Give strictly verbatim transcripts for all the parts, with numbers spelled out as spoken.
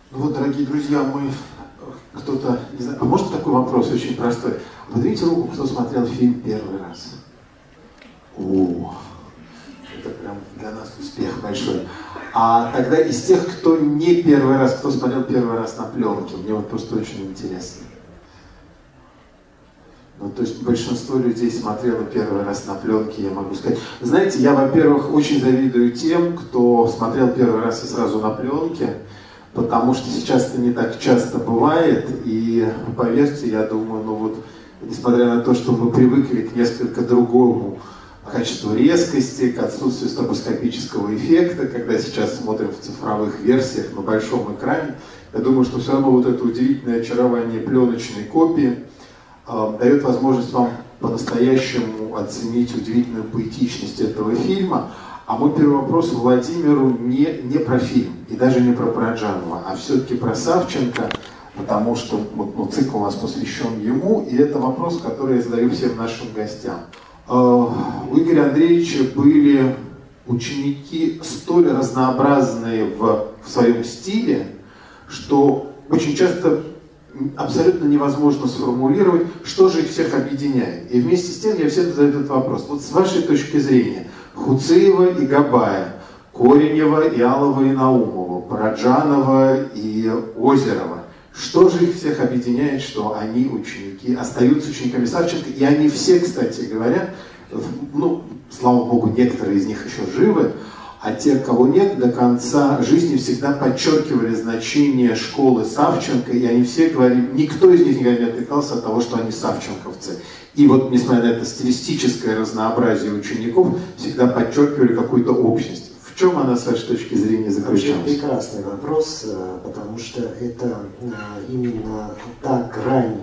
Ну вот, дорогие друзья, мы кто-то, не знаю, а может такой вопрос очень простой? Поднимите руку, кто смотрел фильм первый раз. О, это прям для нас успех большой. А тогда из тех, кто не первый раз, кто смотрел первый раз на пленке, мне вот просто очень интересно. Ну, то есть большинство людей смотрело первый раз на пленке, я могу сказать. Знаете, я, во-первых, очень завидую тем, кто смотрел первый раз и сразу на пленке, потому что сейчас это не так часто бывает, и поверьте, я думаю, ну вот, несмотря на то, что мы привыкли к несколько другому качеству резкости, к отсутствию стробоскопического эффекта, когда сейчас смотрим в цифровых версиях на большом экране, я думаю, что все равно вот это удивительное очарование пленочной копии э, дает возможность вам по-настоящему оценить удивительную поэтичность этого фильма. А мой первый вопрос Владимиру не, не про фильм, и даже не про Параджанова, а все-таки про Савченко, потому что вот, ну, цикл у нас посвящен ему, и это вопрос, который я задаю всем нашим гостям. У Игоря Андреевича были ученики столь разнообразные в, в своем стиле, что очень часто абсолютно невозможно сформулировать, что же их всех объединяет. И вместе с тем я всем задаю этот вопрос. Вот с вашей точки зрения, Хуцеева и Габая, Коренева и Алова и Наумова, Параджанова и Озерова, что же их всех объединяет, что они ученики, остаются учениками Савченко, и они все, кстати говоря, ну, слава богу, некоторые из них еще живы, а те, кого нет, до конца жизни всегда подчеркивали значение школы Савченко, и они все говорили, никто из них никогда не отвлекался от того, что они савченковцы. И вот, несмотря на это стилистическое разнообразие учеников, всегда подчеркивали какую-то общность. В чем она, с вашей точки зрения, заключалась? Очень прекрасный вопрос, потому что это именно та грань,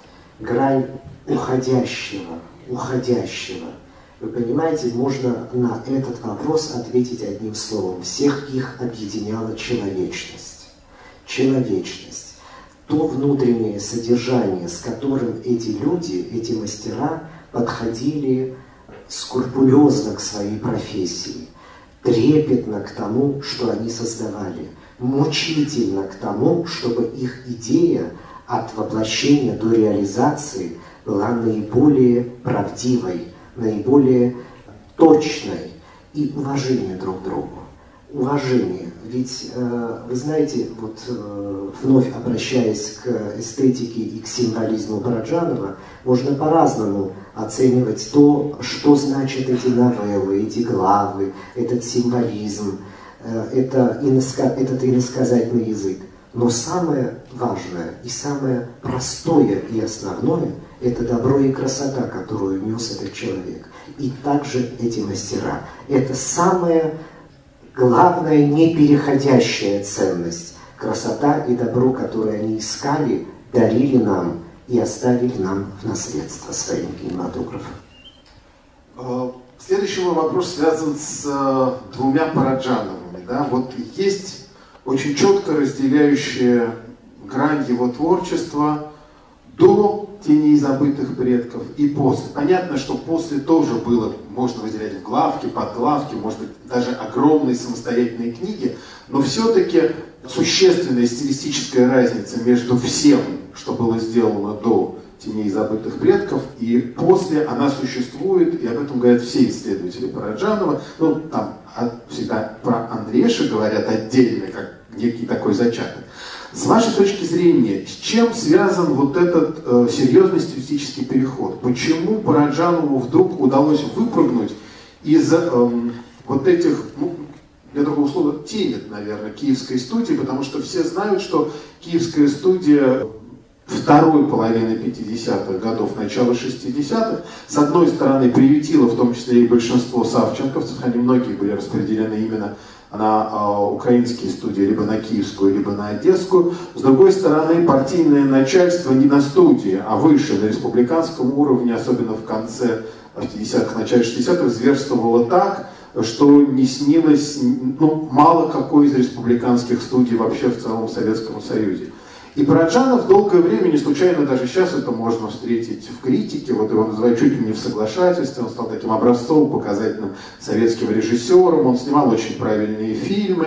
грань уходящего, уходящего. Вы понимаете, можно на этот вопрос ответить одним словом. Всех их объединяла человечность. Человечность. То внутреннее содержание, с которым эти люди, эти мастера подходили скрупулезно к своей профессии, трепетно к тому, что они создавали, мучительно к тому, чтобы их идея от воплощения до реализации была наиболее правдивой, наиболее точной, и уважение друг к другу. Уважение. Ведь, э, вы знаете, вот э, вновь обращаясь к эстетике и к символизму Параджанова, можно по-разному оценивать то, что значат эти новеллы, эти главы, этот символизм, э, это иноска... этот иносказательный язык. Но самое важное и самое простое и основное – это добро и красота, которую нес этот человек. И также эти мастера. Это самая главная непереходящая ценность. Красота и добро, которые они искали, дарили нам и оставили нам в наследство своим кинематографом. Следующий мой вопрос связан с двумя Параджановыми. Да? Вот есть очень четко разделяющая грань его творчества до «Теней забытых предков» и после. Понятно, что после тоже было, можно выделять в главке, подглавке, может быть, даже огромные самостоятельные книги, но все-таки существенная стилистическая разница между всем, что было сделано до «Теней забытых предков», и после она существует, и об этом говорят все исследователи Параджанова. Ну, там всегда про Андреша говорят отдельно, как некий такой зачаток. С вашей точки зрения, с чем связан вот этот э, серьезный стилистический переход? Почему Параджанову вдруг удалось выпрыгнуть из э, вот этих, ну, для другого слова, тенет, наверное, киевской студии, потому что все знают, что киевская студия второй половины пятидесятых годов, начала шестидесятых, с одной стороны, приютила в том числе и большинство савченковцев, они многие были распределены именно на э, украинские студии, либо на киевскую, либо на одесскую. С другой стороны, партийное начальство не на студии, а выше, на республиканском уровне, особенно в конце пятидесятых, начале шестидесятых, зверствовало так, что не снилось, ну, мало какой из республиканских студий вообще в целом Советском Союзе. И Параджанов долгое время, не случайно даже сейчас это можно встретить в критике, вот его называют чуть ли не в соглашательстве, он стал таким образцовым, показательным советским режиссером, он снимал очень правильные фильмы,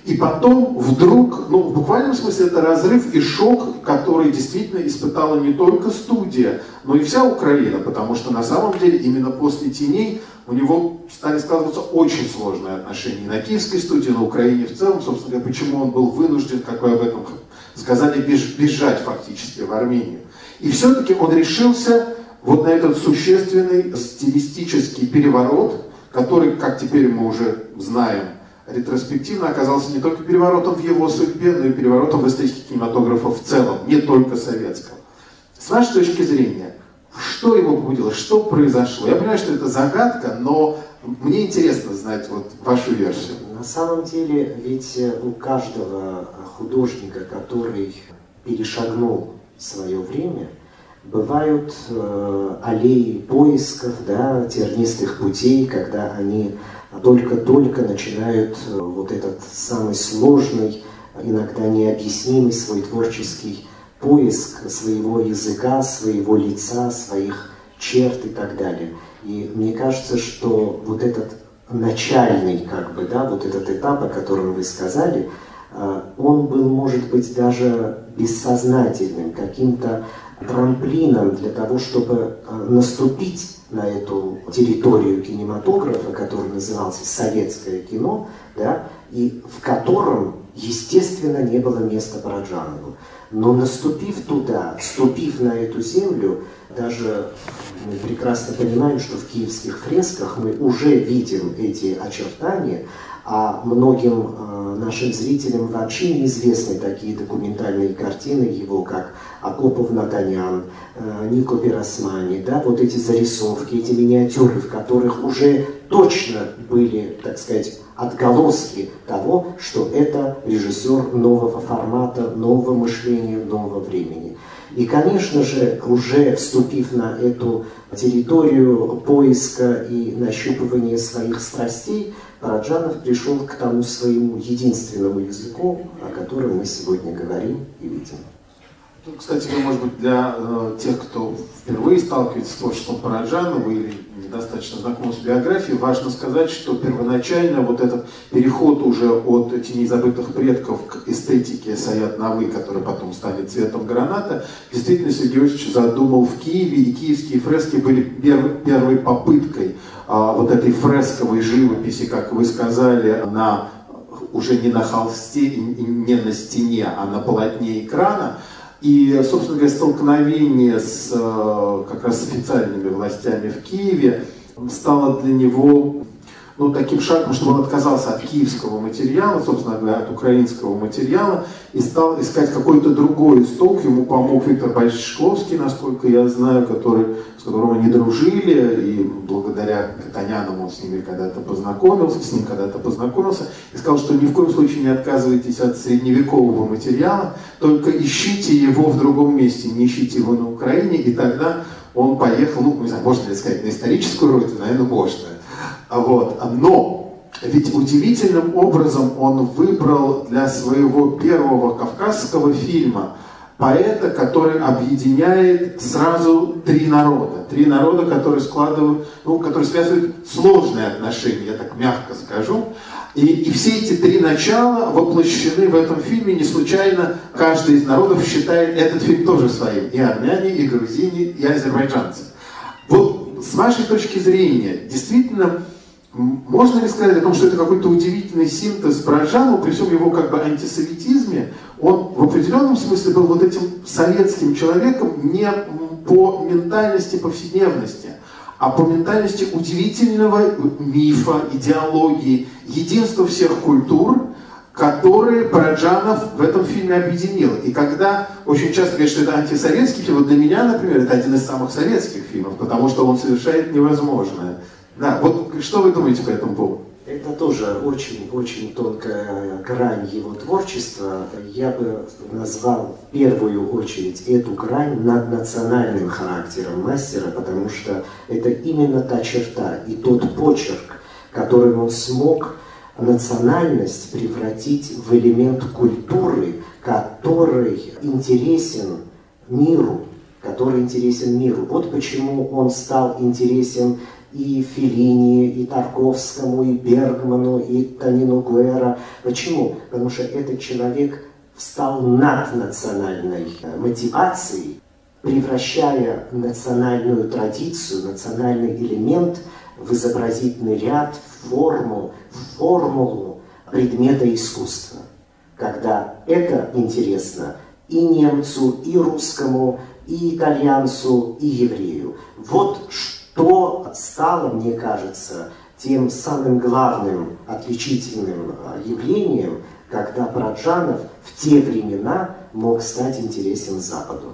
И потом вдруг, ну в буквальном смысле это разрыв и шок, который действительно испытала не только студия, но и вся Украина, потому что на самом деле именно после «Теней» у него стали складываться очень сложные отношения на киевской студии, на Украине в целом, собственно говоря, почему он был вынужден, как вы об этом сказали, бежать фактически в Армению. И все-таки он решился вот на этот существенный стилистический переворот, который, как теперь мы уже знаем, ретроспективно оказался не только переворотом в его судьбе, но и переворотом в эстетике кинематографа в целом, не только советского. С вашей точки зрения, что его побудило, что произошло? Я понимаю, что это загадка, но мне интересно знать вот вашу версию. На самом деле, ведь у каждого художника, который перешагнул свое время, бывают э, аллеи поисков, да, тернистых путей, когда они только-только начинают э, вот этот самый сложный, иногда необъяснимый свой творческий поиск своего языка, своего лица, своих черт и так далее. И мне кажется, что вот этот начальный, как бы, да, вот этот этап, о котором вы сказали, э, он был, может быть, даже бессознательным, каким-то трамплином для того, чтобы наступить на эту территорию кинематографа, который назывался советское кино, да, и в котором, естественно, не было места Параджанову. Но наступив туда, ступив на эту землю, даже мы прекрасно понимаем, что в киевских фресках мы уже видим эти очертания, а многим э, нашим зрителям вообще неизвестны такие документальные картины его, как Акопов Натанян, э, Нико Пиросмани, да, вот эти зарисовки, эти миниатюры, в которых уже точно были, так сказать, отголоски того, что это режиссер нового формата, нового мышления, нового времени. И, конечно же, уже вступив на эту территорию поиска и нащупывания своих страстей, Параджанов пришел к тому своему единственному языку, о котором мы сегодня говорим и видим. Кстати, может быть, для э, тех, кто впервые сталкивается с творчеством Параджанова или недостаточно знаком с биографией, важно сказать, что первоначально вот этот переход уже от «Теней забытых предков» к эстетике Саят Навы, которая потом станет «Цветом граната», действительно Сергей Иосифович задумал в Киеве, и киевские фрески были первой, первой попыткой э, вот этой фресковой живописи, как вы сказали, на, уже не на холсте и не на стене, а на полотне экрана. И, собственно говоря, столкновение с как раз с официальными властями в Киеве стало для него, ну, таким шагом, что он отказался от киевского материала, собственно говоря, от украинского материала, и стал искать какой-то другой исток. Ему помог Виктор Борисович Шкловский, насколько я знаю, который, с которым они дружили, и благодаря Катанянам он с ними когда-то познакомился, с ним когда-то познакомился, и сказал, что ни в коем случае не отказывайтесь от средневекового материала, только ищите его в другом месте, не ищите его на Украине, и тогда он поехал, ну, не знаю, можно ли сказать, на историческую родину, наверное, можно. Вот. Но ведь удивительным образом он выбрал для своего первого кавказского фильма поэта, который объединяет сразу три народа. Три народа, которые складывают, ну, которые связывают сложные отношения, я так мягко скажу. И, и все эти три начала воплощены в этом фильме. Не случайно каждый из народов считает этот фильм тоже своим. И армяне, и грузины, и азербайджанцы. Вот с вашей точки зрения, действительно, можно ли сказать о том, что это какой-то удивительный синтез Параджанова, при всем его как бы антисоветизме, он в определенном смысле был вот этим советским человеком не по ментальности повседневности, а по ментальности удивительного мифа, идеологии, единства всех культур, которые Параджанов в этом фильме объединил. И когда очень часто говорят, что это антисоветский фильм, вот для меня, например, это один из самых советских фильмов, потому что он совершает невозможное. Да, вот что вы думаете по этому поводу? Это тоже очень-очень тонкая грань его творчества. Я бы назвал в первую очередь эту грань наднациональным характером мастера, потому что это именно та черта и тот почерк, которым он смог национальность превратить в элемент культуры, который интересен миру, который интересен миру. Вот почему он стал интересен и Феллини, и Тарковскому, и Бергману, и Тонину Гуэра. Почему? Потому что этот человек встал над национальной мотивацией, превращая национальную традицию, национальный элемент в изобразительный ряд, в форму, в формулу предмета искусства. Когда это интересно и немцу, и русскому, и итальянцу, и еврею. Вот что стало, мне кажется, тем самым главным отличительным явлением, когда Параджанов в те времена мог стать интересен Западу.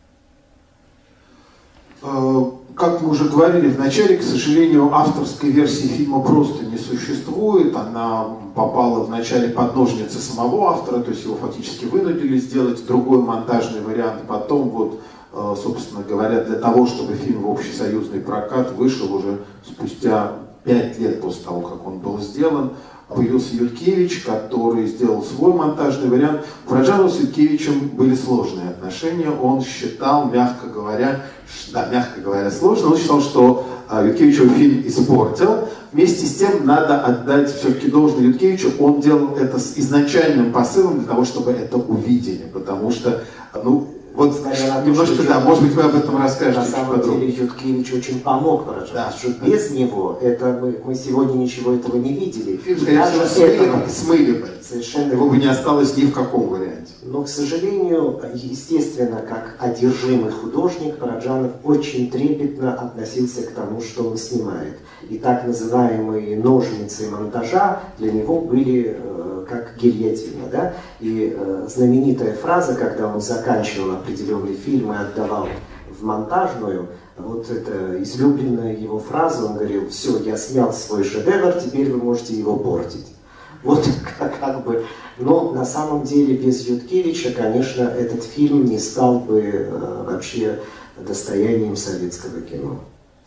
Как мы уже говорили в начале, к сожалению, авторской версии фильма просто не существует. Она попала в начале под ножницы самого автора, то есть его фактически вынудили сделать другой монтажный вариант. Потом, вот, собственно говоря, для того, чтобы фильм в общесоюзный прокат вышел уже спустя пять лет после того, как он был сделан, появился Юткевич, который сделал свой монтажный вариант. У Параджанова с Юткевичем были сложные отношения. Он считал, мягко говоря, да, мягко говоря, сложно, он считал, что Юткевич его фильм испортил. Вместе с тем надо отдать все-таки должное Юткевичу. Он делал это с изначальным посылом для того, чтобы это увидели. Потому что, ну, вот немножко, да, может быть, вы об этом расскажете. На самом деле Юткевич очень помог Параджанову, да, что без него это мы, мы сегодня ничего этого не видели. Фильм, даже смыли, смыли бы. Совершенно его бы не осталось ни в каком варианте. Но, к сожалению, естественно, как одержимый художник, Параджанов очень трепетно относился к тому, что он снимает. И так называемые ножницы монтажа для него были э, как гильотина. Да? И э, знаменитая фраза, когда он заканчивал определенный фильм и отдавал в монтажную, вот это излюбленная его фраза, он говорил: все, я снял свой шедевр, теперь вы можете его портить. Вот как, как бы, но на самом деле без Юткевича, конечно, этот фильм не стал бы э, вообще достоянием советского кино.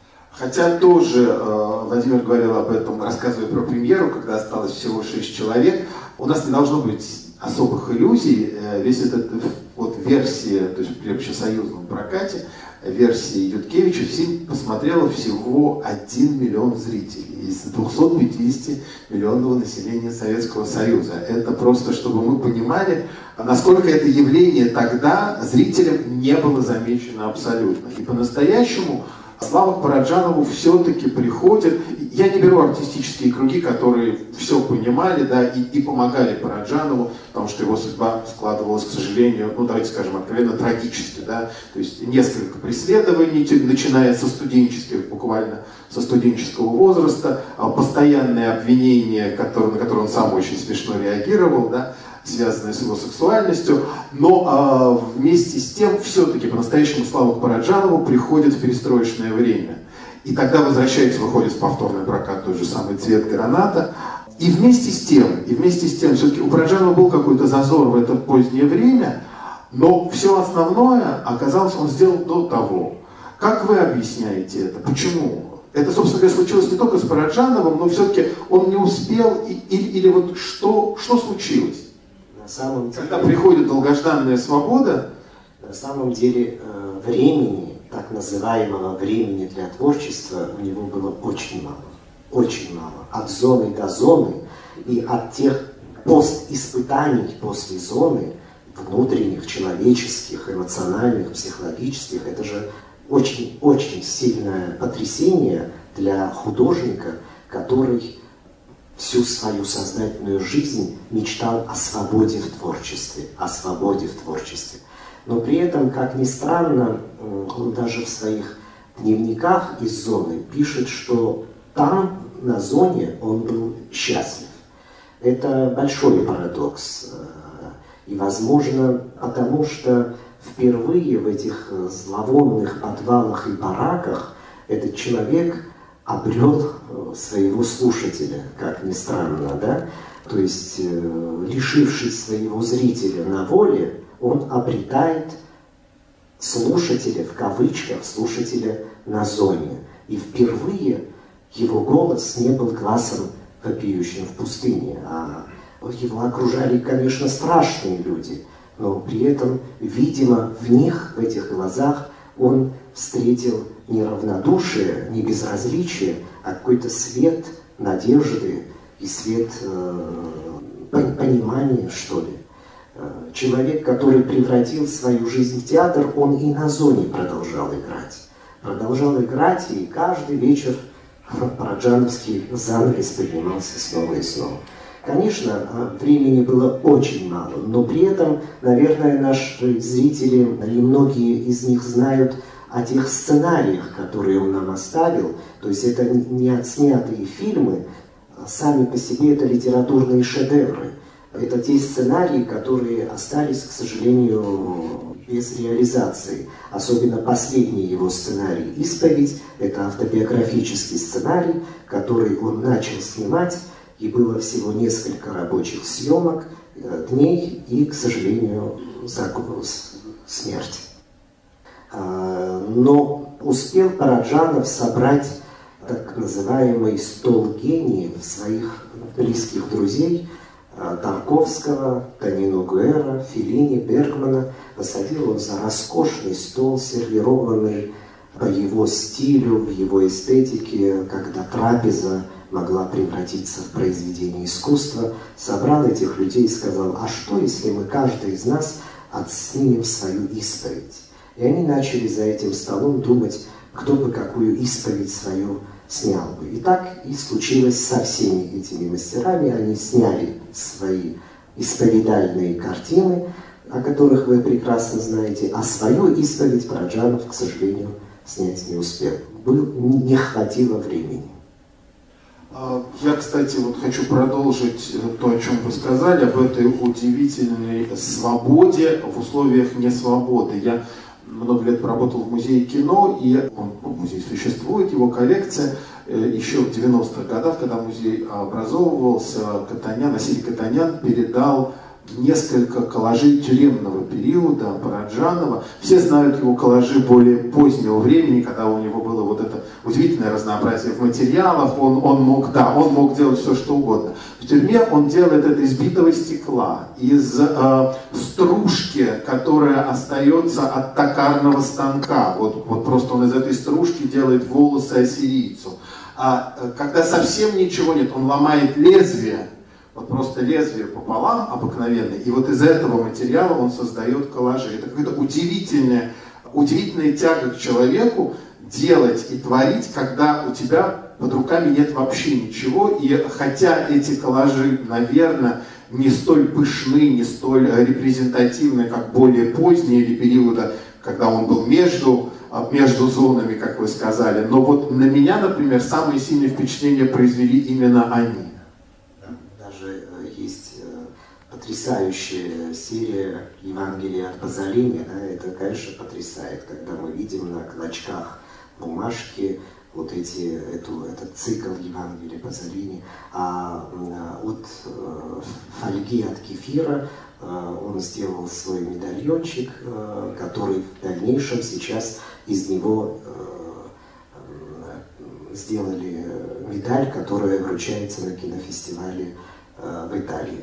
Хотя тоже э, Владимир говорил об этом, рассказывая про премьеру, когда осталось всего шесть человек. У нас не должно быть особых иллюзий. Э, весь этот вот версия, то есть при общесоюзном прокате, версии Юткевича фильм посмотрело всего один миллион зрителей из двухсот пятидесяти миллионного населения Советского Союза. Это просто, чтобы мы понимали, насколько это явление тогда зрителям не было замечено абсолютно. И по-настоящему слава к Параджанову все-таки приходит. Я не беру артистические круги, которые все понимали, да, и, и помогали Параджанову, потому что его судьба складывалась, к сожалению, ну давайте скажем откровенно, трагически, да, то есть несколько преследований, начиная со студенческих, буквально со студенческого возраста, постоянные обвинения, которые, на которые он сам очень смешно реагировал, да, связанные с его сексуальностью, но э, вместе с тем все-таки по-настоящему слава к Параджанову приходит в перестроечное время. И тогда возвращается, выходит в повторный прокат тот же самый «Цвет граната». И вместе с тем, и вместе с тем, все-таки у Параджанова был какой-то зазор в это позднее время, но все основное, оказалось, он сделал до того. Как вы объясняете это? Почему? Это, собственно говоря, случилось не только с Параджановым, но все-таки он не успел, и, или, или вот что, что случилось? На самом деле, когда приходит долгожданная свобода, на самом деле э, времени, так называемого времени для творчества у него было очень мало. Очень мало. От зоны до зоны и от тех постиспытаний после зоны, внутренних, человеческих, эмоциональных, психологических, это же очень-очень сильное потрясение для художника, который всю свою сознательную жизнь мечтал о свободе в творчестве, о свободе в творчестве. Но при этом, как ни странно, он даже в своих дневниках из зоны пишет, что там, на зоне, он был счастлив. Это большой парадокс. И, возможно, потому что впервые в этих зловонных подвалах и бараках этот человек обрел своего слушателя, как ни странно, да? То есть, лишившись своего зрителя на воле, он обретает слушателя, в кавычках, слушателя на зоне. И впервые его голос не был глазом вопиющим в пустыне, а его окружали, конечно, страшные люди, но при этом, видимо, в них, в этих глазах, он встретил не равнодушие, не безразличие, а какой-то свет надежды и свет э, понимания, что ли. Человек, который превратил свою жизнь в театр, он и на зоне продолжал играть. Продолжал играть, и каждый вечер параджановский занавес поднимался снова и снова. Конечно, времени было очень мало, но при этом, наверное, наши зрители, и многие из них знают о тех сценариях, которые он нам оставил. То есть это не отснятые фильмы, сами по себе это литературные шедевры. Это те сценарии, которые остались, к сожалению, без реализации. Особенно последний его сценарий «Исповедь» — это автобиографический сценарий, который он начал снимать, и было всего несколько рабочих съемок, дней, и, к сожалению, смерть. Но успел Параджанов собрать так называемый стол гениев своих близких друзей, Тарковского, Тонину Гуэра, Феллини, Бергмана. Посадил он за роскошный стол, сервированный по его стилю, в его эстетике, когда трапеза могла превратиться в произведение искусства. Собрал этих людей и сказал: а что, если мы, каждый из нас, отснимем свою исповедь? И они начали за этим столом думать, кто бы какую исповедь свою снял бы. И так и случилось со всеми этими мастерами. Они сняли свои исповедальные картины, о которых вы прекрасно знаете, а свою исповедь Параджанов, к сожалению, снять не успел. Был, не хватило времени. Я, кстати, вот хочу продолжить то, о чем вы сказали, об этой удивительной свободе в условиях несвободы. Я много лет проработал в музее кино, и он, музей существует, его коллекция. Еще в девяностых годах, когда музей образовывался, Катанян, Василий Катанян передал несколько коллажей тюремного периода Параджанова. Все знают его коллажи более позднего времени, когда у него было вот это удивительное разнообразие в материалах. Он, он мог, да, он мог делать все, что угодно. В тюрьме он делает это из битого стекла, из э, стружки, которая остается от токарного станка. Вот, вот просто он из этой стружки делает волосы ассирийцу. А когда совсем ничего нет, он ломает лезвие, вот просто лезвие пополам обыкновенное, и вот из этого материала он создает коллажи. Это какая-то удивительная, удивительная тяга к человеку делать и творить, когда у тебя под руками нет вообще ничего. И хотя эти коллажи, наверное, не столь пышны, не столь репрезентативны, как более поздние или периода, когда он был между, между зонами, как вы сказали, но вот на меня, например, самые сильные впечатления произвели именно они. Потрясающая серия Евангелия от Пазолини, да, это, конечно, потрясает, когда мы видим на клочках бумажки вот эти, эту, этот цикл Евангелия Пазолини, а от э, фольги от кефира э, он сделал свой медальончик, э, который в дальнейшем сейчас из него э, сделали медаль, которая вручается на кинофестивале э, в Италии.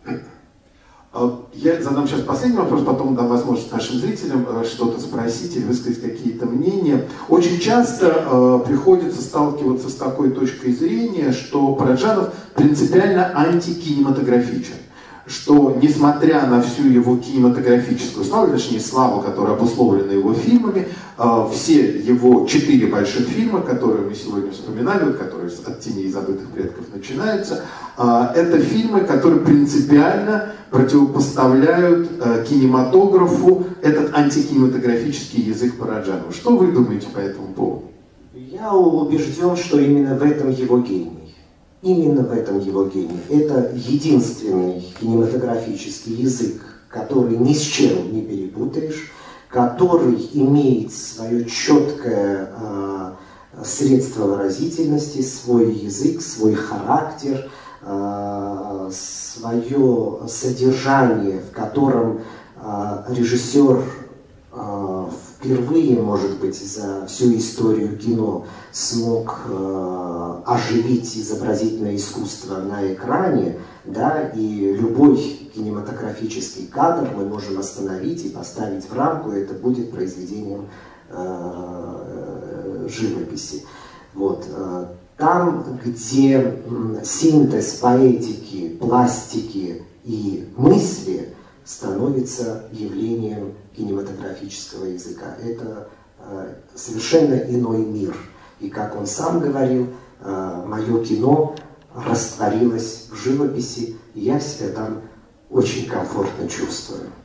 Я задам сейчас последний вопрос, потом дам возможность нашим зрителям что-то спросить или высказать какие-то мнения. Очень часто э, приходится сталкиваться с такой точкой зрения, что Параджанов принципиально антикинематографичен. Что, несмотря на всю его кинематографическую славу, точнее славу, которая обусловлена его фильмами, э, все его четыре больших фильма, которые мы сегодня вспоминали, вот, которые «От теней забытых предков» начинаются, э, это фильмы, которые принципиально противопоставляют э, кинематографу этот антикинематографический язык Параджанова. Что вы думаете по этому поводу? Я убежден, что именно в этом его гений. Именно в этом его гений. Это единственный кинематографический язык, который ни с чем не перепутаешь, который имеет свое четкое э, средство выразительности, свой язык, свой характер, э, свое содержание, в котором э, режиссер э, впервые, может быть, за всю историю кино смог э, оживить изобразительное искусство на экране, да, и любой кинематографический кадр мы можем остановить и поставить в рамку, это будет произведением э, живописи. Вот. Там, где синтез поэтики, пластики и мысли становится явлением кинематографического языка. Это э, совершенно иной мир. И как он сам говорил, э, мое кино растворилось в живописи, и я себя там очень комфортно чувствую.